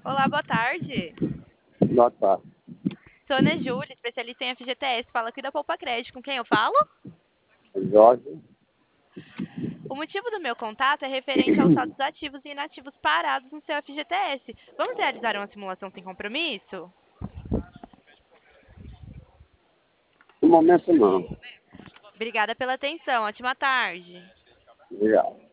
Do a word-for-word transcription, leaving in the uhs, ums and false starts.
Olá, boa tarde. Boa tarde. Sou Ana Júlia, especialista em F G T S. Fala aqui da Poupa Crédito. Com quem eu falo? Jorge. O motivo do meu contato é referente aos saldos ativos e inativos parados no seu F G T S. Vamos realizar uma simulação sem compromisso? No momento, não. Obrigada pela atenção. Ótima tarde. Obrigado.